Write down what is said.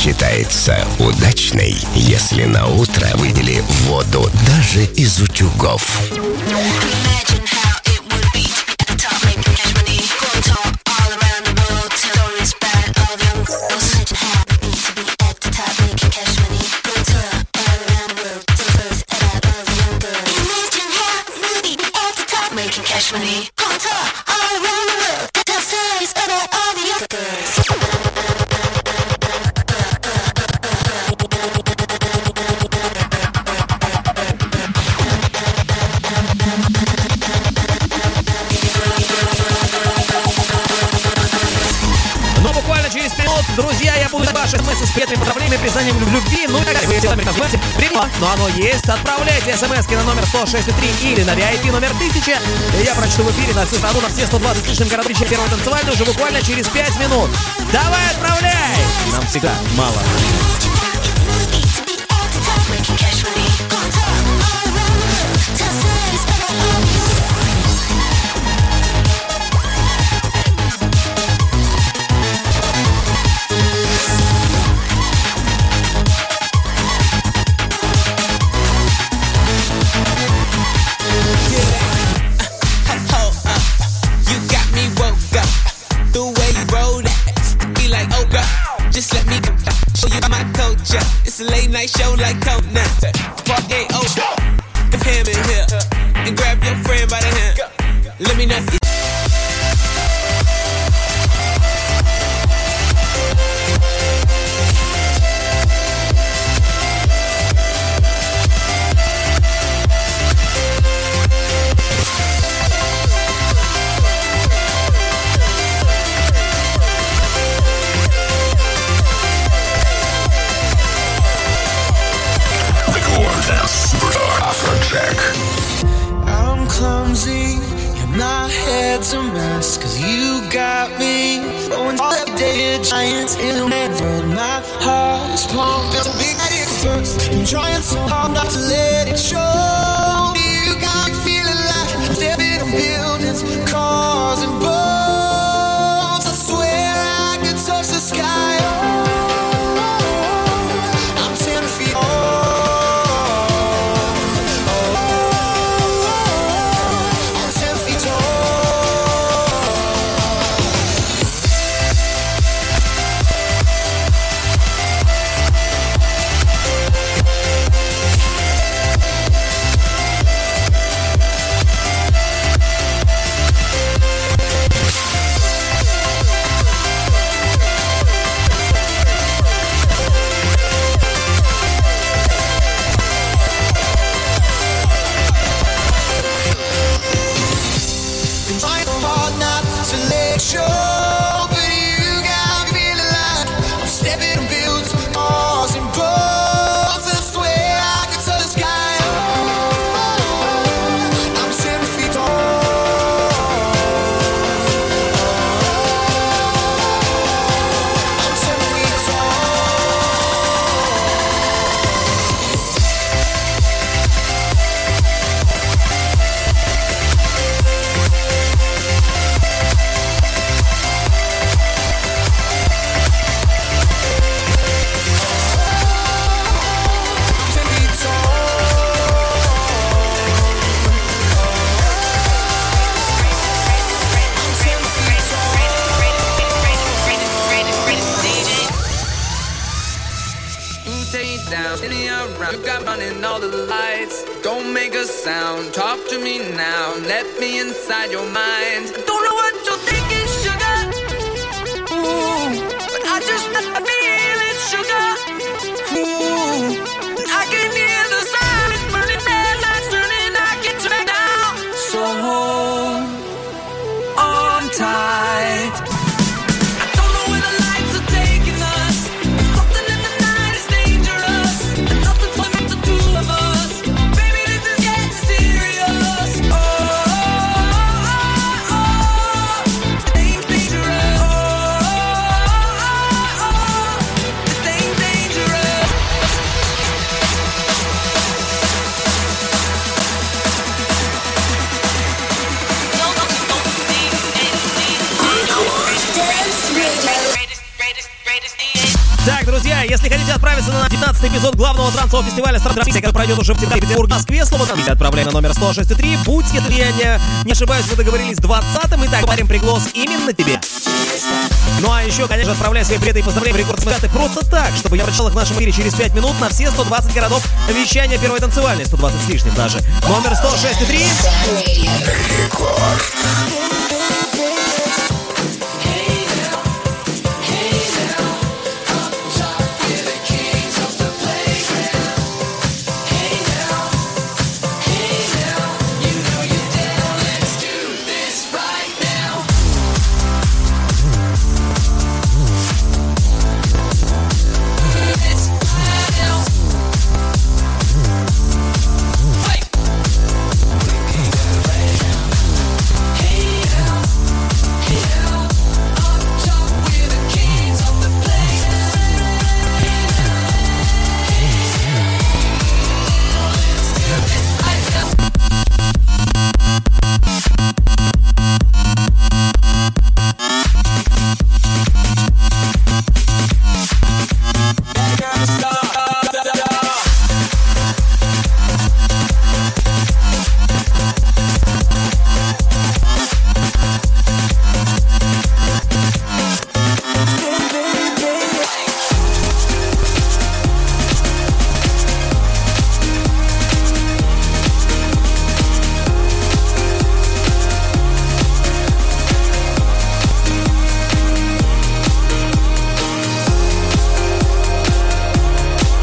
Считается удачной, если на утро выпили воду даже из утюгов. Друзья, я буду ваши смс с приятными поздравлениями, признанием в любви, ну и так далее. Вы сами называете приятно, но оно есть. Отправляйте смс на номер 106.3 или на VIP номер 1000. И я прочту в эфире на всю страну, на все 120 лишним городов первой танцевальной уже буквально через 5 минут. Давай, отправляй! Нам всегда мало. Late night show like Conan. Park ain't over. Come here in here and grab your friend by the hand. Let me know. I'm clumsy, and my head's a mess. Cause you got me going all the dead giants in the world. My heart is pumping so big that it hurts. I'm trying so hard not to let it show. You got me feeling like I'm stepping on buildings, cars and boats. I swear I could touch the sky. I'm 10 feet old. Don't make a sound, talk to me now. Let me inside your mind. I don't know what you're thinking, sugar. Ooh, but I just feel it, sugar. Ooh, I can hear the sirens burning, red lights turning. I can turn down. So hold on tight. I don't know where the lights are taking us. Something in the night is dangerous. And nothing's left the two of us. Dangerous. Друзья, если хотите отправиться на 19-й эпизод главного трансового фестиваля «Стартрансия», который пройдет уже в Петербурге, Москве, слово отправляй на номер 106.3. Будь, если я не ошибаюсь, вы договорились 20-м. Итак, парень приглас именно тебе. Ну а еще, конечно, отправляй свои приветы и поздравления в рекорд-смысле просто так, чтобы я прочитал их в нашем эфире через 5 минут на все 120 городов вещания первой танцевальной, 120 с лишним даже. Номер 106.3.